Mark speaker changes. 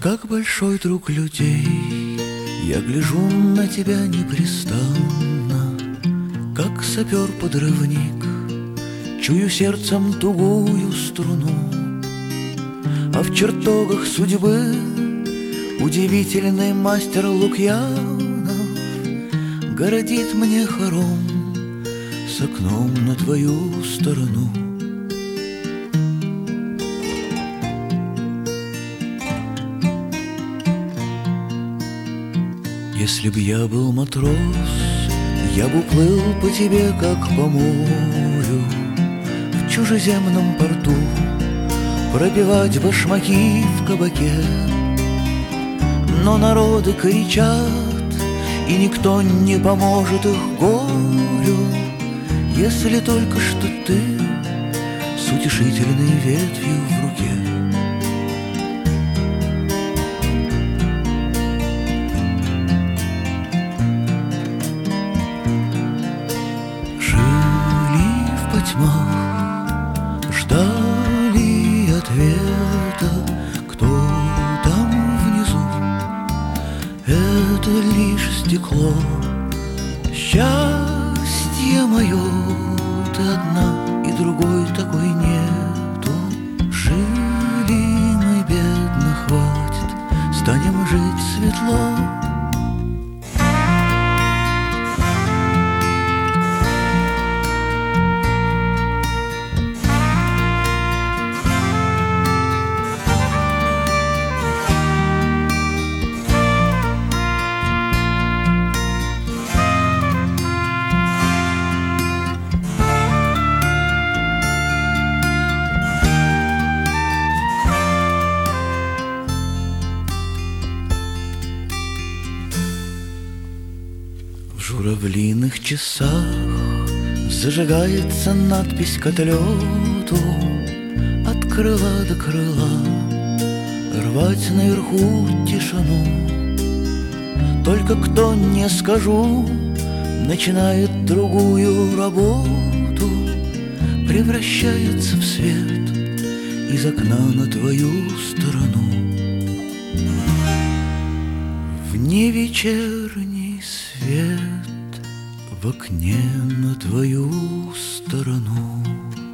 Speaker 1: как большой друг людей, я гляжу на тебя непрестанно, как сапер-подрывник, чую сердцем тугую струну. А в чертогах судьбы удивительный мастер Лукьянов городит мне хором с окном на твою сторону. Если б я был матрос, я бы плыл по тебе, как по морю, в чужеземном порту пробивать башмаки в кабаке. Но народы кричат, и никто не поможет их горю, если только что ты с утешительной ветвью в руке. Ждали ответа, кто там внизу. Это лишь стекло. Счастье мое, ты одна, и другой такой нету. Жили мы бедно, хватит, станем жить светло. В журавлиных часах зажигается надпись к отлету от крыла до крыла, рвать наверху тишину. Только кто, не скажу, начинает другую работу, превращается в свет из окна на твою сторону. В невечерний свет в окне на твою сторону.